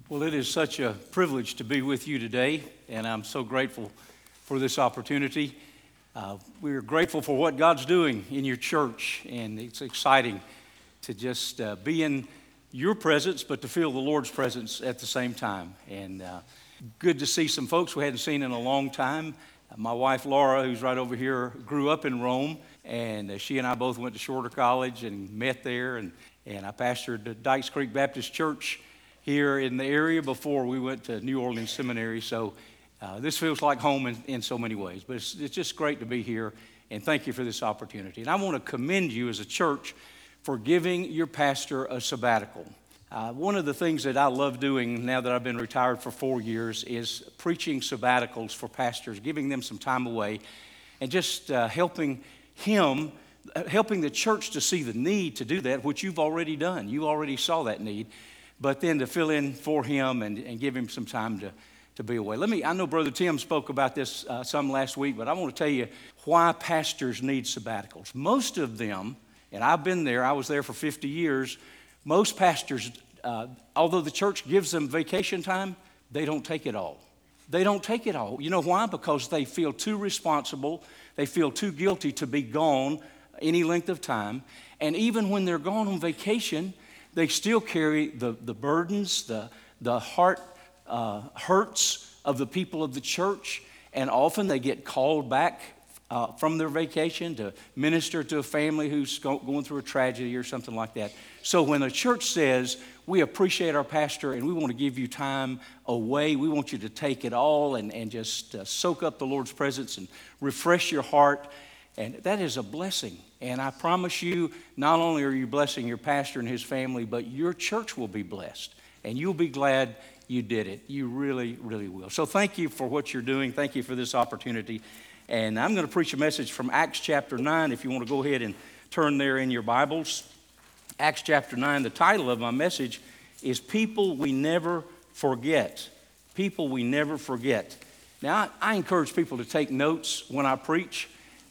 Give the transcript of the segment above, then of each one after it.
Well, it is such a privilege to be with you today, and I'm so grateful for this opportunity. We're grateful for what God's doing in your church, and it's exciting to just be in your presence, but to feel the Lord's presence at the same time. And good to see some folks we hadn't seen in a long time. My wife, Laura, who's right over here, grew up in Rome, and she and I both went to Shorter College and met there, and I pastored the Dykes Creek Baptist Church here in the area before we went to New Orleans Seminary. So this feels like home in so many ways. But it's just great to be here, and thank you for this opportunity. And I want to commend you as a church for giving your pastor a sabbatical. One of the things that I love doing now that I've been retired for 4 years is preaching sabbaticals for pastors, giving them some time away, and just helping the church to see the need to do that, which you've already done. You already saw that need. But then to fill in for him and give him some time to be away. I know Brother Tim spoke about this some last week, but I want to tell you why pastors need sabbaticals. Most of them, and I've been there, I was there for 50 years, most pastors, although the church gives them vacation time, they don't take it all. They don't take it all. You know why? Because they feel too responsible, they feel too guilty to be gone any length of time, and even when they're gone on vacation, they still carry the burdens, the heart hurts of the people of the church, and often they get called back from their vacation to minister to a family who's going through a tragedy or something like that. So when a church says, we appreciate our pastor and we want to give you time away, we want you to take it all and just soak up the Lord's presence and refresh your heart, and that is a blessing. And I promise you, not only are you blessing your pastor and his family, but your church will be blessed. And you'll be glad you did it. You really, really will. So thank you for what you're doing. Thank you for this opportunity. And I'm going to preach a message from Acts chapter 9, if you want to go ahead and turn there in your Bibles. Acts chapter 9, the title of my message is People We Never Forget. People We Never Forget. Now, I encourage people to take notes when I preach.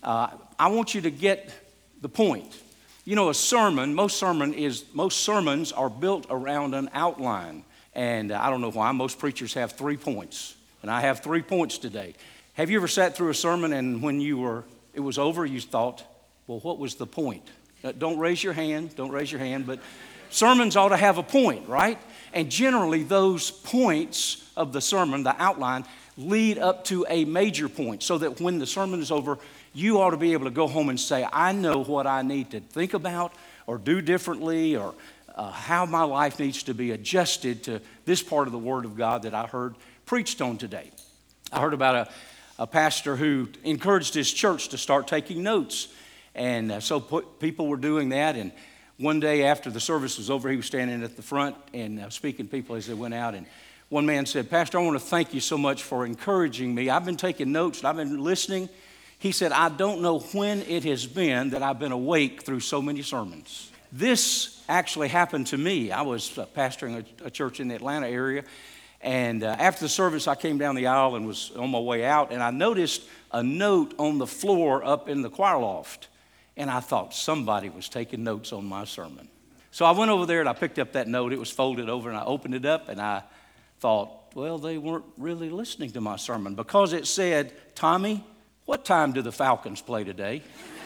I want you to get the point. You know, most sermons are built around an outline. And I don't know why, most preachers have 3 points. And I have 3 points today. Have you ever sat through a sermon and when it was over, you thought, well, what was the point? Don't raise your hand, but sermons ought to have a point, right? And generally those points of the sermon, the outline, lead up to a major point so that when the sermon is over, you ought to be able to go home and say, I know what I need to think about or do differently or how my life needs to be adjusted to this part of the Word of God that I heard preached on today. I heard about a pastor who encouraged his church to start taking notes. And so people were doing that. And one day after the service was over, he was standing at the front and speaking to people as they went out. And one man said, Pastor, I want to thank you so much for encouraging me. I've been taking notes and I've been listening. He said, I don't know when it has been that I've been awake through so many sermons. This actually happened to me. I was pastoring a church in the Atlanta area. And after the service, I came down the aisle and was on my way out. And I noticed a note on the floor up in the choir loft. And I thought somebody was taking notes on my sermon. So I went over there and I picked up that note. It was folded over and I opened it up and I thought, well, they weren't really listening to my sermon because it said, Tommy, what time do the Falcons play today?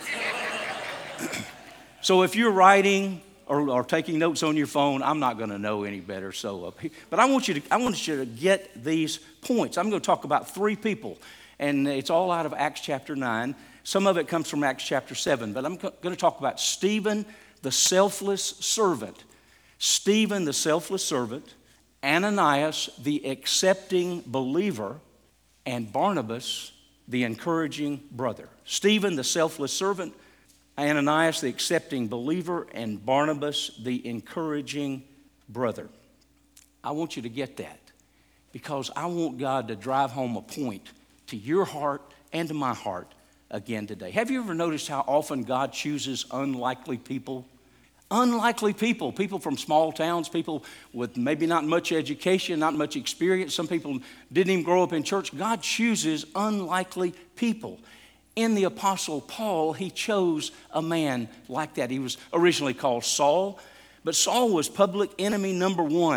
So if you're writing or taking notes on your phone, I'm not going to know any better. But I want you to get these points. I'm going to talk about 3 people, and it's all out of Acts chapter 9. Some of it comes from Acts chapter 7, but I'm going to talk about Stephen, the selfless servant. Stephen, the selfless servant, Ananias, the accepting believer, and Barnabas, the encouraging brother. Stephen, the selfless servant, Ananias, the accepting believer, and Barnabas, the encouraging brother. I want you to get that because I want God to drive home a point to your heart and to my heart again today. Have you ever noticed how often God chooses unlikely people? Unlikely people from small towns, people with maybe not much education, not much experience. Some people didn't even grow up in church. God chooses unlikely people. In the Apostle Paul, he chose a man like that. He was originally called Saul, but Saul was public enemy number 1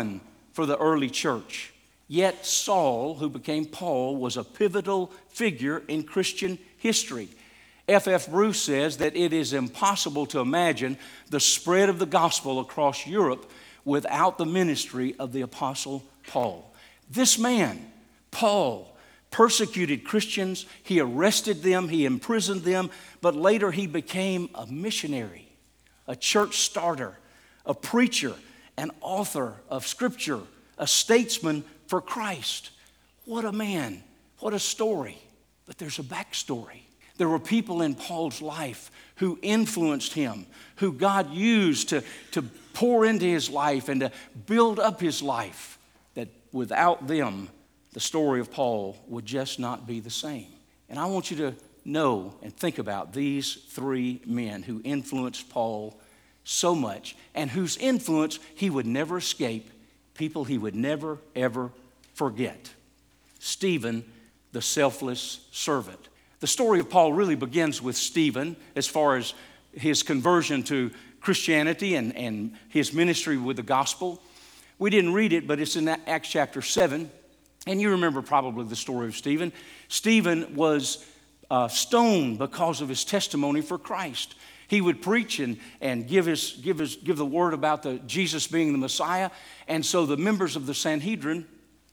for the early church. Yet Saul, who became Paul, was a pivotal figure in Christian history. F.F. Bruce says that it is impossible to imagine the spread of the gospel across Europe without the ministry of the Apostle Paul. This man, Paul, persecuted Christians. He arrested them. He imprisoned them. But later he became a missionary, a church starter, a preacher, an author of Scripture, a statesman for Christ. What a man. What a story. But there's a backstory. There were people in Paul's life who influenced him, who God used to pour into his life and to build up his life, that without them, the story of Paul would just not be the same. And I want you to know and think about these three men who influenced Paul so much and whose influence he would never escape, people he would never, ever forget. Stephen, the selfless servant. The story of Paul really begins with Stephen as far as his conversion to Christianity and his ministry with the gospel. We didn't read it, but it's in Acts chapter 7. And you remember probably the story of Stephen. Stephen was stoned because of his testimony for Christ. He would preach and give the word about Jesus being the Messiah. And so the members of the Sanhedrin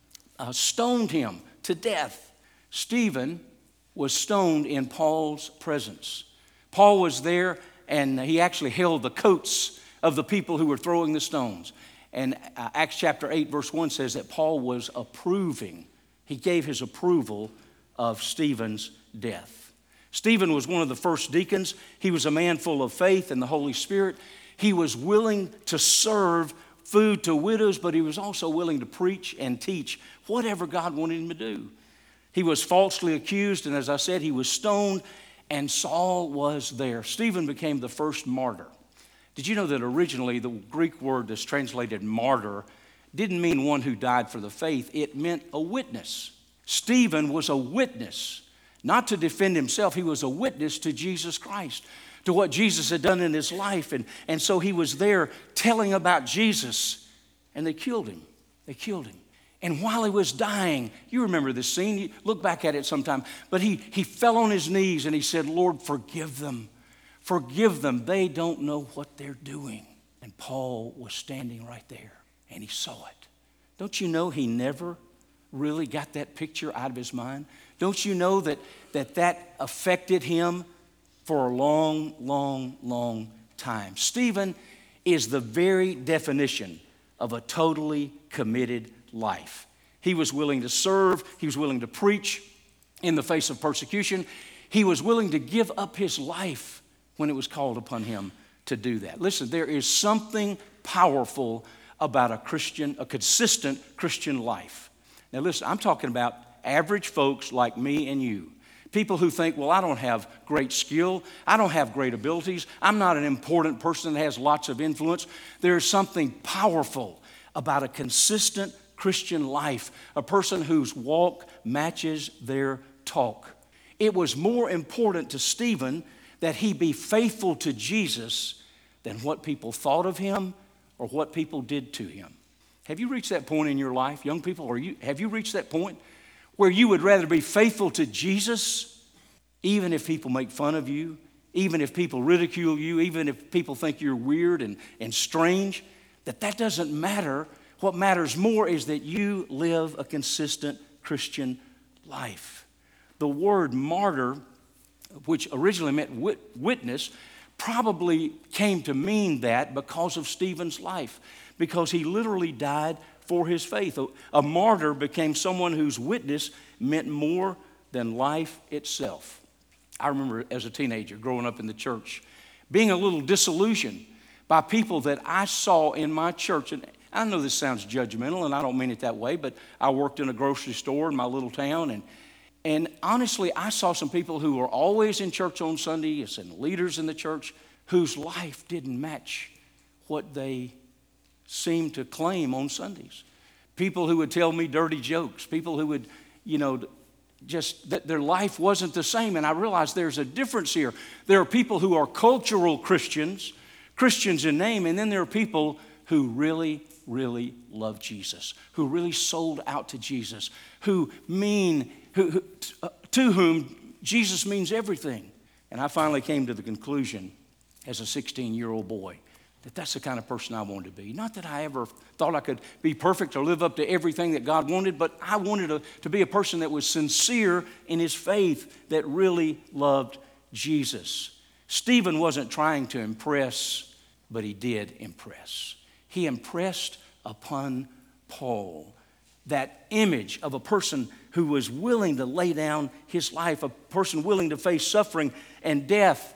stoned him to death. Stephen was stoned in Paul's presence. Paul was there, and he actually held the coats of the people who were throwing the stones. And Acts chapter 8, verse 1 says that Paul was approving. He gave his approval of Stephen's death. Stephen was one of the first deacons. He was a man full of faith and the Holy Spirit. He was willing to serve food to widows, but he was also willing to preach and teach whatever God wanted him to do. He was falsely accused, and as I said, he was stoned, and Saul was there. Stephen became the first martyr. Did you know that originally the Greek word that's translated martyr didn't mean one who died for the faith? It meant a witness. Stephen was a witness, not to defend himself. He was a witness to Jesus Christ, to what Jesus had done in his life. And so he was there telling about Jesus, and they killed him. They killed him. And while he was dying, you remember this scene, you look back at it sometime, but he fell on his knees and he said, Lord, forgive them. Forgive them. They don't know what they're doing. And Paul was standing right there, and he saw it. Don't you know he never really got that picture out of his mind? Don't you know that affected him for a long, long, long time? Stephen is the very definition of a totally committed life. He was willing to serve. He was willing to preach in the face of persecution. He was willing to give up his life when it was called upon him to do that. Listen, there is something powerful about a consistent Christian life. Now listen, I'm talking about average folks like me and you. People who think, well, I don't have great skill. I don't have great abilities. I'm not an important person that has lots of influence. There's something powerful about a consistent Christian life, a person whose walk matches their talk. It was more important to Stephen that he be faithful to Jesus than what people thought of him or what people did to him. Have you reached that point in your life, young people? Have you reached that point where you would rather be faithful to Jesus, even if people make fun of you, even if people ridicule you, even if people think you're weird and strange, that doesn't matter. What matters more is that you live a consistent Christian life. The word martyr, which originally meant witness, probably came to mean that because of Stephen's life, because he literally died for his faith. A martyr became someone whose witness meant more than life itself. I remember as a teenager growing up in the church, being a little disillusioned by people that I saw in my church. And I know this sounds judgmental, and I don't mean it that way, but I worked in a grocery store in my little town, and honestly, I saw some people who were always in church on Sundays and leaders in the church whose life didn't match what they seemed to claim on Sundays. People who would tell me dirty jokes, people who would, just that their life wasn't the same. And I realized there's a difference here. There are people who are cultural Christians, Christians in name, and then there are people who really, really loved Jesus, who really sold out to Jesus, to whom Jesus means everything. And I finally came to the conclusion as a 16-year-old boy that that's the kind of person I wanted to be. Not that I ever thought I could be perfect or live up to everything that God wanted, but I wanted to be a person that was sincere in his faith, that really loved Jesus. Stephen wasn't trying to impress, but he did impress. He impressed upon Paul that image of a person who was willing to lay down his life, a person willing to face suffering and death,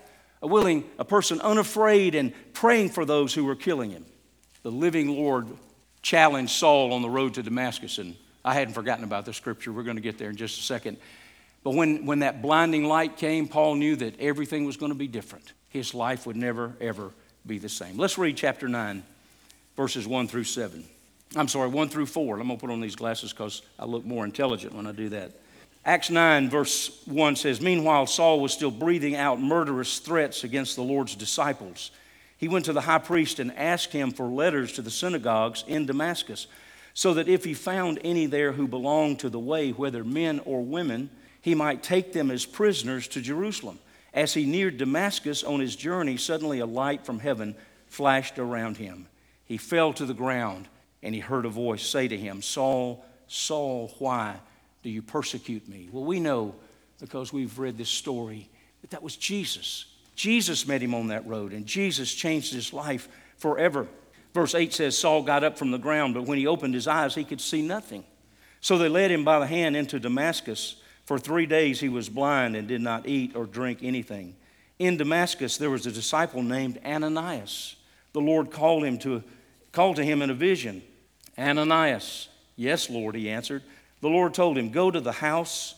a person unafraid and praying for those who were killing him. The living Lord challenged Saul on the road to Damascus, and I hadn't forgotten about the scripture. We're going to get there in just a second. But when that blinding light came, Paul knew that everything was going to be different. His life would never, ever be the same. Let's read chapter 9, verses 1 through 4. I'm going to put on these glasses because I look more intelligent when I do that. Acts 9, verse 1 says, "Meanwhile, Saul was still breathing out murderous threats against the Lord's disciples. He went to the high priest and asked him for letters to the synagogues in Damascus, so that if he found any there who belonged to the way, whether men or women, he might take them as prisoners to Jerusalem. As he neared Damascus on his journey, suddenly a light from heaven flashed around him. He fell to the ground, and he heard a voice say to him, 'Saul, Saul, why do you persecute me?'" Well, we know, because we've read this story, that was Jesus. Jesus met him on that road, and Jesus changed his life forever. Verse 8 says, "Saul got up from the ground, but when he opened his eyes, he could see nothing. So they led him by the hand into Damascus. For 3 days he was blind and did not eat or drink anything. In Damascus there was a disciple named Ananias. The Lord called to him in a vision. 'Ananias.' 'Yes, Lord,' he answered. The Lord told him, 'Go to the house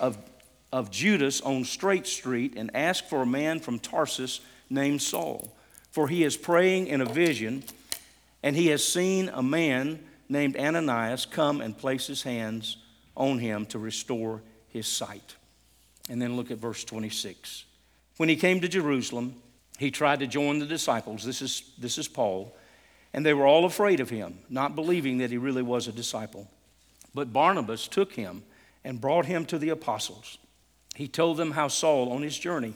of Judas on Straight Street and ask for a man from Tarsus named Saul. For he is praying in a vision, and he has seen a man named Ananias come and place his hands on him to restore his sight.'" And then look at verse 26. "When he came to Jerusalem, he tried to join the disciples." This is Paul. "And they were all afraid of him, not believing that he really was a disciple. But Barnabas took him and brought him to the apostles. He told them how Saul on his journey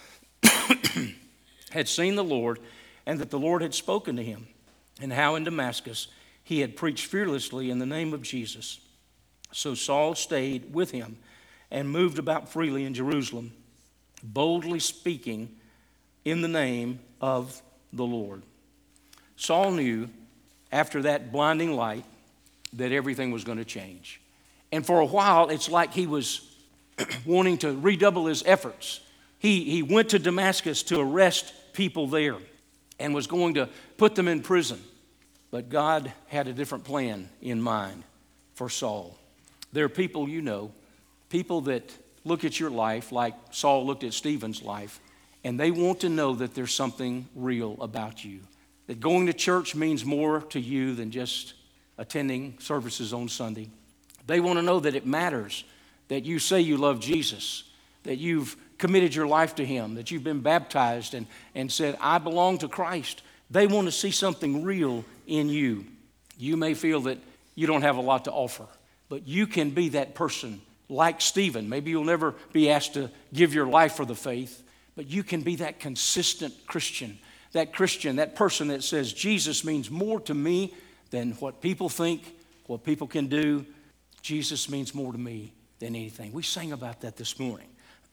had seen the Lord, and that the Lord had spoken to him, and how in Damascus he had preached fearlessly in the name of Jesus. So Saul stayed with him and moved about freely in Jerusalem, boldly speaking in the name of the Lord." Saul knew after that blinding light that everything was going to change. And for a while, it's like he was wanting to redouble his efforts. He went to Damascus to arrest people there and was going to put them in prison. But God had a different plan in mind for Saul. There are people people that look at your life like Saul looked at Stephen's life, and they want to know that there's something real about you. That going to church means more to you than just attending services on Sunday. They want to know that it matters, that you say you love Jesus, that you've committed your life to him, that you've been baptized and said, "I belong to Christ." They want to see something real in you. You may feel that you don't have a lot to offer, but you can be that person like Stephen. Maybe you'll never be asked to give your life for the faith, but you can be that consistent Christian, that person that says, "Jesus means more to me than what people think, what people can do. Jesus means more to me than anything." We sang about that this morning.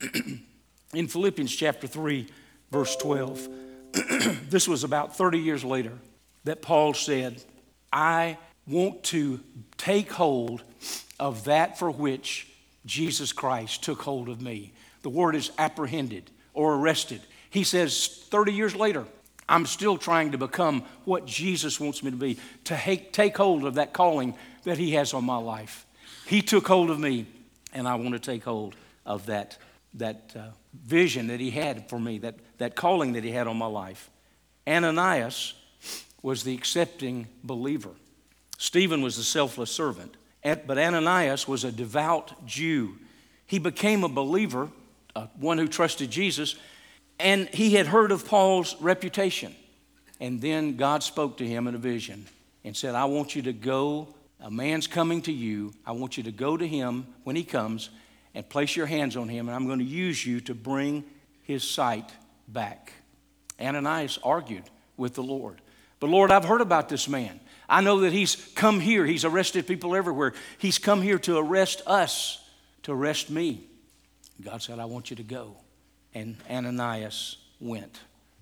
In Philippians chapter 3, verse 12, this was about 30 years later that Paul said, "I want to take hold of that for which Jesus Christ took hold of me." The word is apprehended or arrested. He says 30 years later, I'm still trying to become what Jesus wants me to be, to take hold of that calling that he has on my life. He took hold of me, and I want to take hold of that vision that he had for me, that calling that he had on my life. Ananias was the accepting believer. Stephen was the selfless servant. But Ananias was a devout Jew. He became a believer, one who trusted Jesus, and he had heard of Paul's reputation. And then God spoke to him in a vision and said, I want you to go. A man's coming to you. I want you to go to him when he comes and place your hands on him, and I'm going to use you to bring his sight back. Ananias argued with the Lord. But Lord, I've heard about this man. I know that he's come here. He's arrested people everywhere. He's come here to arrest us, to arrest me. God said, I want you to go. And Ananias went.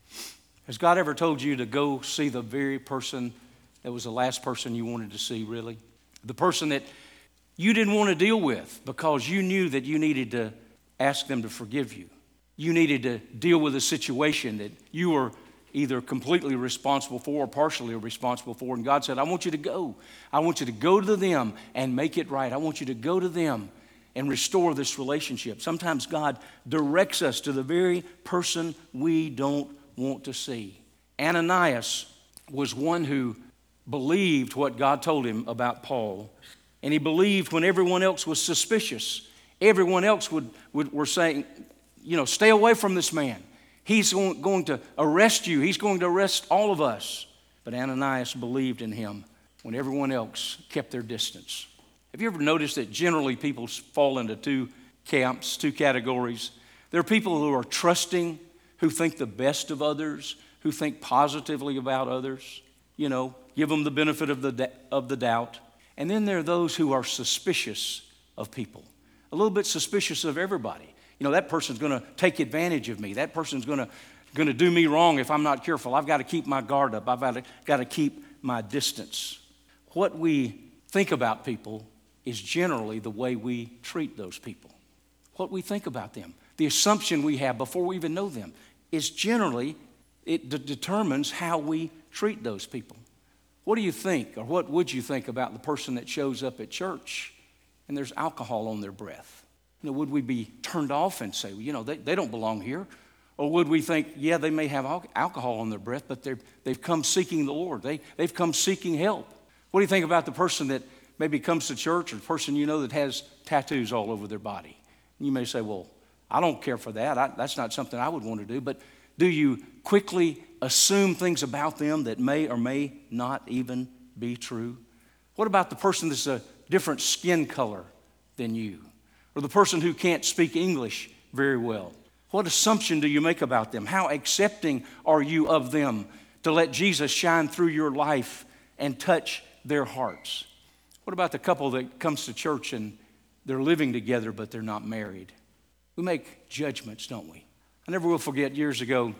Has God ever told you to go see the very person that was the last person you wanted to see, really? The person that you didn't want to deal with because you knew that you needed to ask them to forgive you. You needed to deal with a situation that you were either completely responsible for or partially responsible for. And God said, I want you to go. I want you to go to them and make it right. I want you to go to them and restore this relationship. Sometimes God directs us to the very person we don't want to see. Ananias was one who believed what God told him about Paul. And he believed when everyone else was suspicious. Everyone else were saying, stay away from this man. He's going to arrest you. He's going to arrest all of us. But Ananias believed in him when everyone else kept their distance. Have you ever noticed that generally people fall into two camps, two categories? There are people who are trusting, who think the best of others, who think positively about others, give them the benefit of the doubt. And then there are those who are suspicious of people, a little bit suspicious of everybody. That person's going to take advantage of me. That person's going to do me wrong if I'm not careful. I've got to keep my guard up. I've got to keep my distance. What we think about people is generally the way we treat those people. What we think about them, the assumption we have before we even know them, is generally, it determines how we treat those people. What do you think, or what would you think about the person that shows up at church and there's alcohol on their breath? Would we be turned off and say, they don't belong here? Or would we think, yeah, they may have alcohol on their breath, but they've come seeking the Lord. They've come seeking help. What do you think about the person that maybe comes to church, or the person that has tattoos all over their body? You may say, well, I don't care for that. That's not something I would want to do. But do you quickly assume things about them that may or may not even be true? What about the person that's a different skin color than you? Or the person who can't speak English very well? What assumption do you make about them? How accepting are you of them to let Jesus shine through your life and touch their hearts? What about the couple that comes to church and they're living together but they're not married? We make judgments, don't we? I never will forget, years ago,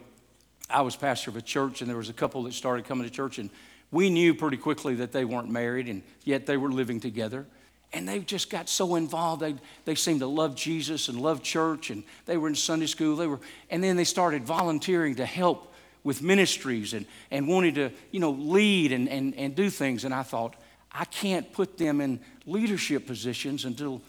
I was pastor of a church, and there was a couple that started coming to church, and we knew pretty quickly that they weren't married, and yet they were living together. And they just got so involved. They seemed to love Jesus and love church, and they were in Sunday school. And then they started volunteering to help with ministries and wanted to, lead and do things. And I thought, I can't put them in leadership positions until,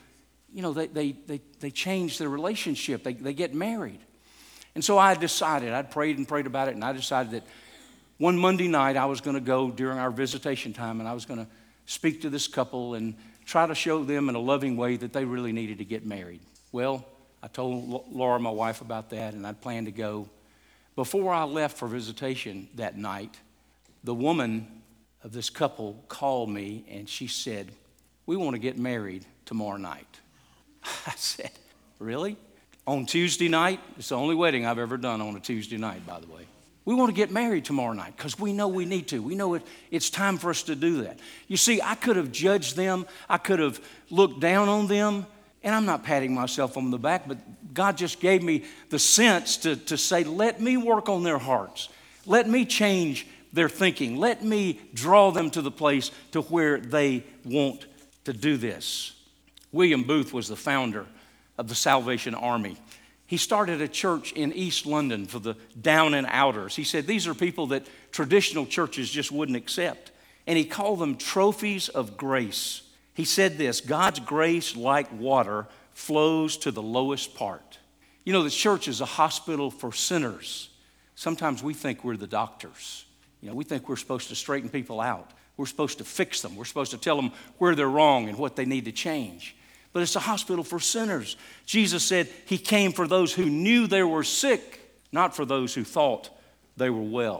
they change their relationship. They get married. And so I decided, I'd prayed and prayed about it, and I decided that one Monday night I was going to go during our visitation time, and I was going to speak to this couple and try to show them in a loving way that they really needed to get married. Well, I told Laura, my wife, about that, and I'd planned to go. Before I left for visitation that night, the woman of this couple called me, and she said, we want to get married tomorrow night. I said, really? On Tuesday night? It's the only wedding I've ever done on a Tuesday night, by the way. We want to get married tomorrow night because we know we need to. We know it's time for us to do that. You see, I could have judged them. I could have looked down on them. And I'm not patting myself on the back, but God just gave me the sense to say, let me work on their hearts. Let me change their thinking. Let me draw them to the place to where they want to do this. William Booth was the founder of the Salvation Army. He started a church in East London for the down and outers. He said these are people that traditional churches just wouldn't accept. And he called them trophies of grace. He said this, God's grace, like water, flows to the lowest part. The church is a hospital for sinners. Sometimes we think we're the doctors. We think we're supposed to straighten people out. We're supposed to fix them. We're supposed to tell them where they're wrong and what they need to change. But it's a hospital for sinners. Jesus said he came for those who knew they were sick, not for those who thought they were well.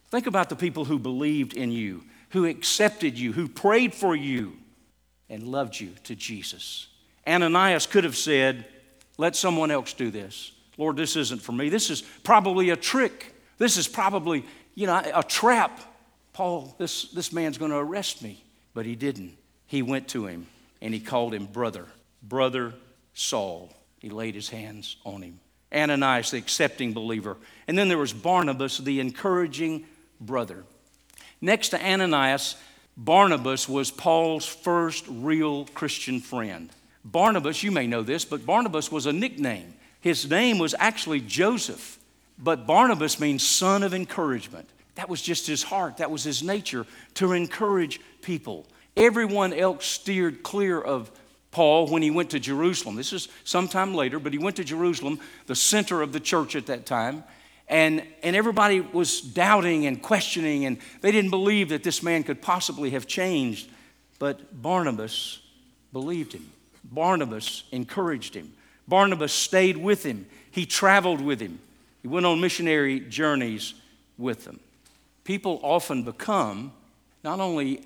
Think about the people who believed in you, who accepted you, who prayed for you, and loved you to Jesus. Ananias could have said, let someone else do this. Lord, this isn't for me. This is probably a trick. This is probably, a trap. Paul, this man's going to arrest me. But he didn't. He went to him and he called him brother. Brother Saul. He laid his hands on him. Ananias, the accepting believer. And then there was Barnabas, the encouraging brother. Next to Ananias, Barnabas was Paul's first real Christian friend. Barnabas, you may know this, but Barnabas was a nickname. His name was actually Joseph, but Barnabas means son of encouragement. That was just his heart. That was his nature, to encourage people. Everyone else steered clear of Paul when he went to Jerusalem. This is sometime later, but he went to Jerusalem, the center of the church at that time. And everybody was doubting and questioning, and they didn't believe that this man could possibly have changed. But Barnabas believed him. Barnabas encouraged him. Barnabas stayed with him. He traveled with him. He went on missionary journeys with them. People often become, not only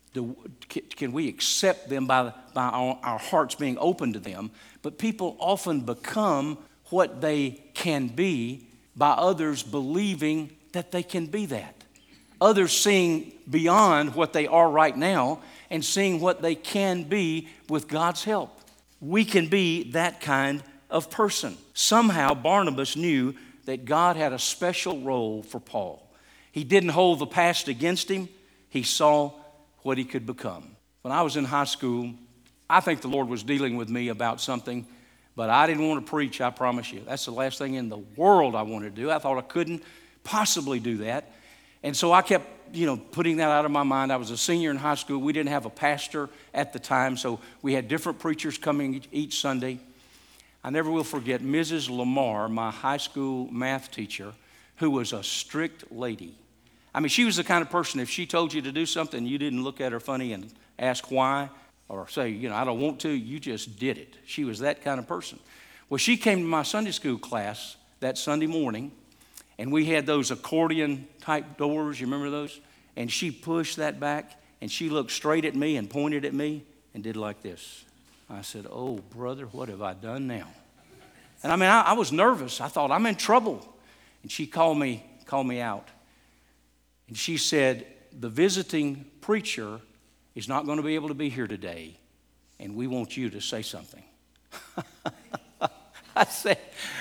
can we accept them by our hearts being open to them, but people often become what they can be by others believing that they can be that. Others seeing beyond what they are right now and seeing what they can be with God's help. We can be that kind of person. Somehow Barnabas knew that God had a special role for Paul. He didn't hold the past against him. He saw what he could become. When I was in high school, I think the Lord was dealing with me about something, but I didn't want to preach, I promise you. That's the last thing in the world I wanted to do. I thought I couldn't possibly do that. And so I kept, putting that out of my mind. I was a senior in high school. We didn't have a pastor at the time, so we had different preachers coming each Sunday. I never will forget Mrs. Lamar, my high school math teacher, who was a strict lady. I mean, she was the kind of person, if she told you to do something, you didn't look at her funny and ask why or say, I don't want to. You just did it. She was that kind of person. Well, she came to my Sunday school class that Sunday morning, and we had those accordion type doors. You remember those? And she pushed that back, and she looked straight at me and pointed at me and did like this. I said, oh, brother, what have I done now? And I was nervous. I thought, I'm in trouble. And she called me out. And she said, the visiting preacher is not going to be able to be here today, and we want you to say something. I said,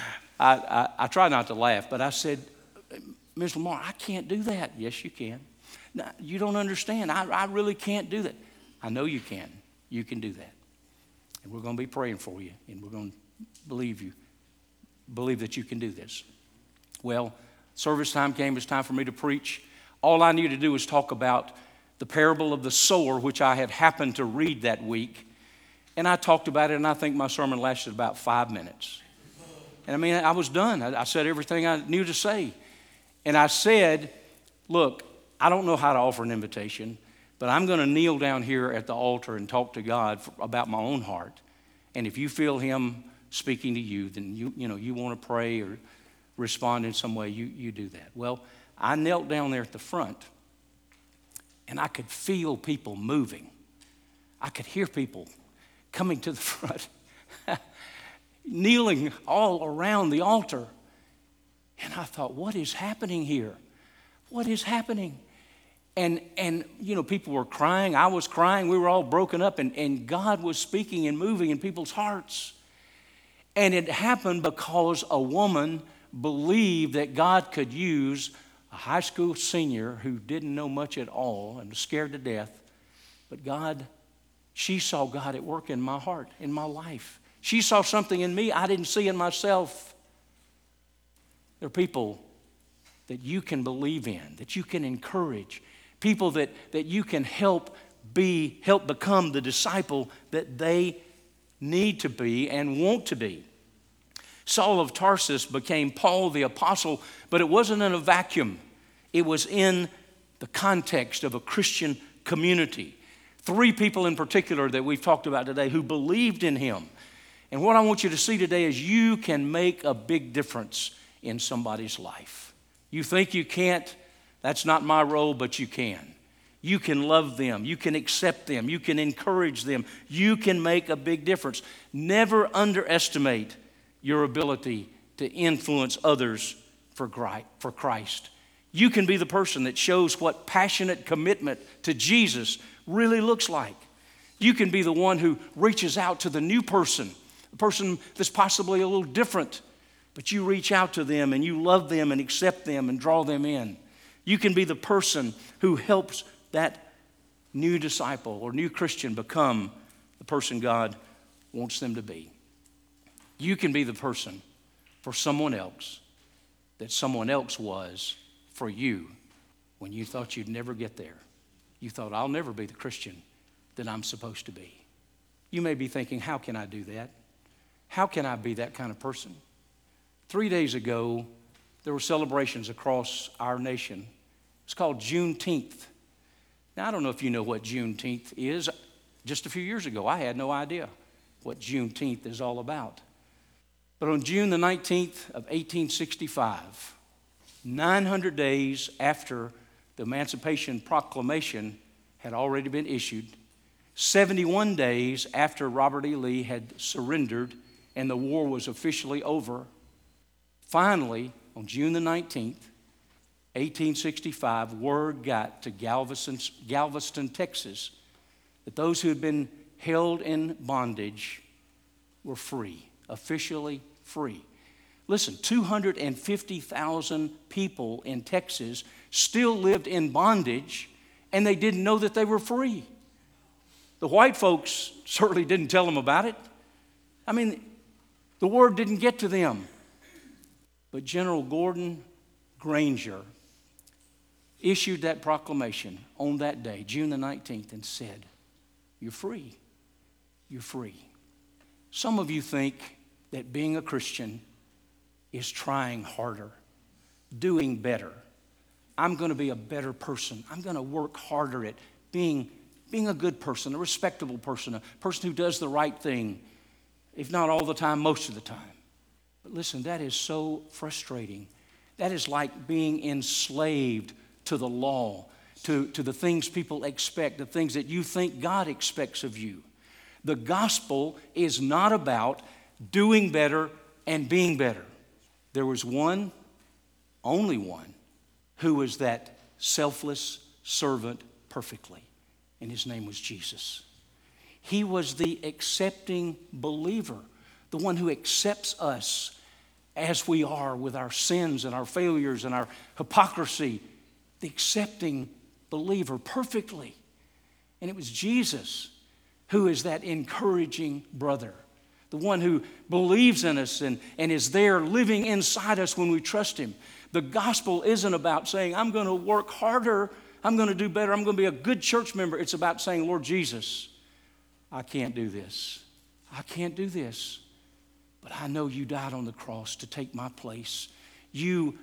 I try not to laugh, but I said, Ms. Lamar, I can't do that. Yes, you can. No, you don't understand. I really can't do that. I know you can. You can do that. And we're going to be praying for you, and we're going to believe that you can do this. Well, service time came. It was time for me to preach. All I knew to do was talk about the parable of the sower, which I had happened to read that week. And I talked about it, and I think my sermon lasted about 5 minutes. And I was done. I said everything I knew to say. And I said, look, I don't know how to offer an invitation, but I'm going to kneel down here at the altar and talk to God about my own heart. And if you feel Him speaking to you, then you want to pray or respond in some way, you do that. Well, I knelt down there at the front, and I could feel people moving. I could hear people coming to the front, kneeling all around the altar. And I thought, what is happening here? What is happening? And people were crying. I was crying. We were all broken up, and God was speaking and moving in people's hearts. And it happened because a woman believed that God could use a high school senior who didn't know much at all and was scared to death. But she saw God at work in my heart, in my life. She saw something in me I didn't see in myself. There are people that you can believe in, that you can encourage, people that you can help become the disciple that they need to be and want to be. Saul of Tarsus became Paul the apostle, but it wasn't in a vacuum. It was in the context of a Christian community. 3 people in particular that we've talked about today who believed in him. And what I want you to see today is you can make a big difference in somebody's life. You think you can't, That's not my role, but you can. You can love them. You can accept them. You can encourage them. You can make a big difference. Never underestimate your ability to influence others for Christ. You can be the person that shows what passionate commitment to Jesus really looks like. You can be the one who reaches out to the new person, the person that's possibly a little different, but you reach out to them and you love them and accept them and draw them in. You can be the person who helps that new disciple or new Christian become the person God wants them to be. You can be the person for someone else that someone else was for you when you thought you'd never get there. You thought, I'll never be the Christian that I'm supposed to be. You may be thinking, how can I do that? How can I be that kind of person? 3 days ago, there were celebrations across our nation. It's called Juneteenth. Now, I don't know if you know what Juneteenth is. Just a few years ago, I had no idea what Juneteenth is all about. But on June the 19th of 1865, 900 days after the Emancipation Proclamation had already been issued, 71 days after Robert E. Lee had surrendered and the war was officially over, finally, on June the 19th, 1865, word got to Galveston, Texas, that those who had been held in bondage were free, officially free. Listen, 250,000 people in Texas still lived in bondage, and they didn't know that they were free. The white folks certainly didn't tell them about it. I mean, the word didn't get to them. But General Gordon Granger issued that proclamation on that day, June the 19th, and said, you're free. You're free. Some of you think that being a Christian is trying harder, doing better. I'm going to be a better person. I'm going to work harder at being a good person, a respectable person, a person who does the right thing, if not all the time, most of the time. But listen, that is so frustrating. That is like being enslaved to the law, to the things people expect, the things that you think God expects of you. The gospel is not about doing better and being better. There was one, only one, who was that selfless servant perfectly, and his name was Jesus. He was the accepting believer, the one who accepts us as we are with our sins and our failures and our hypocrisy, the accepting believer perfectly. And it was Jesus who is that encouraging brother, the one who believes in us and is there living inside us when we trust him. The gospel isn't about saying, I'm going to work harder, I'm going to do better, I'm going to be a good church member. It's about saying, Lord Jesus, I can't do this. I can't do this. But I know you died on the cross to take my place. You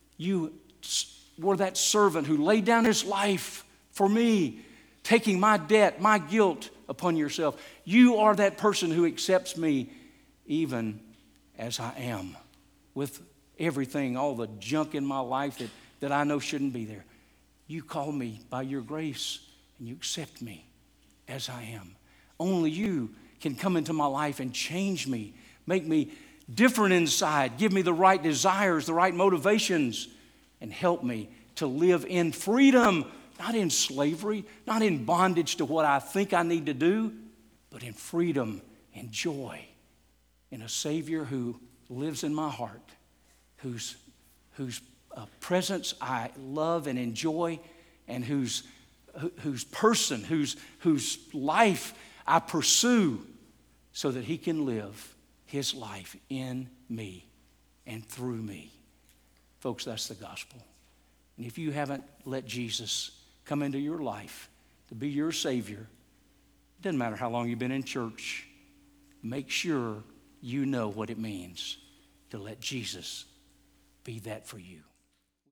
were that servant who laid down his life for me, taking my debt, my guilt upon yourself. You are that person who accepts me even as I am, with everything, all the junk in my life that I know shouldn't be there. You call me by your grace and you accept me as I am. Only you can come into my life and change me, make me different inside, give me the right desires, the right motivations, and help me to live in freedom, not in slavery, not in bondage to what I think I need to do, but in freedom and joy in a Savior who lives in my heart, whose presence I love and enjoy, and whose person, whose life I pursue so that he can live his life in me and through me. Folks, that's the gospel. And if you haven't let Jesus come into your life to be your Savior, it doesn't matter how long you've been in church, make sure you know what it means to let Jesus be that for you.